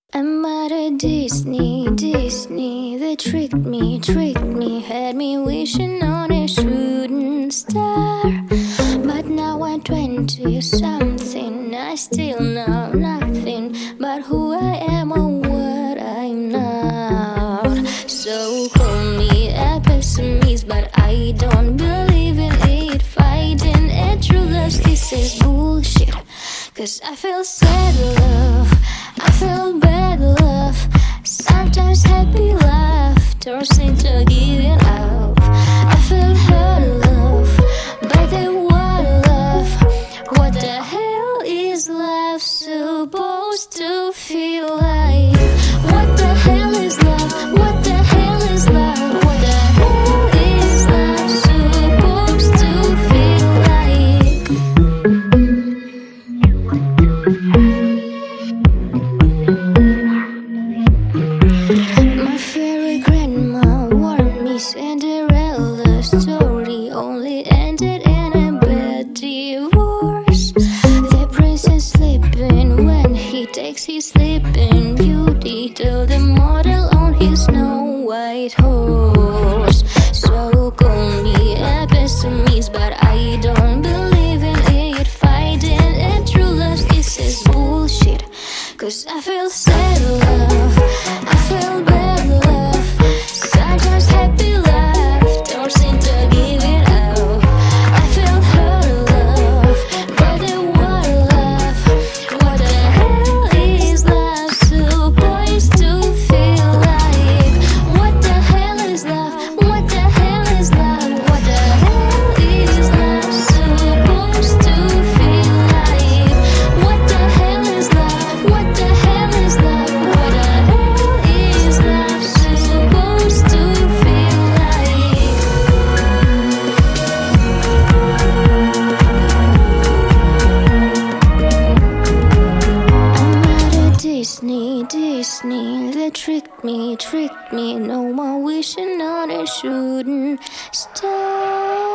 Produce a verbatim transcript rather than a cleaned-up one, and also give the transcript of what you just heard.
I'm at a Disney, Disney. They tricked me, tricked me, had me wishing on a shooting star. But now I'm twenty something, I still know nothing but who I am or what I'm not. So call me a pessimist, but I don't believe in it. Fighting a true love, this is bullshit. Cause I feel sad love, I feel bad love. Sometimes happy love turns into giving up. I feel hurt love, but they want love. What the hell is love supposed to feel like? What the hell is love? What the hell is love? What the hell is love supposed to feel like? My fairy grandma warned me Cinderella story only ended in a bad divorce. The princess sleeping when he takes his sleeping beauty to the model on his snow white horse. So call me a pessimist, but I don't believe in it. Fighting and true love, this is bullshit. Cause I feel sad love, I feel bad love. Sometimes happy love turns into giving up. I feel hurt love, but they want love. What the hell is love supposed to feel like? What the hell is love? What the hell is love? What the hell is love supposed to feel like? What the hell is love? What the hell is love? What the hell is love supposed to feel like? I'm at a Disney, Disney. They tricked me, tricked me. No more wishing on a shooting star.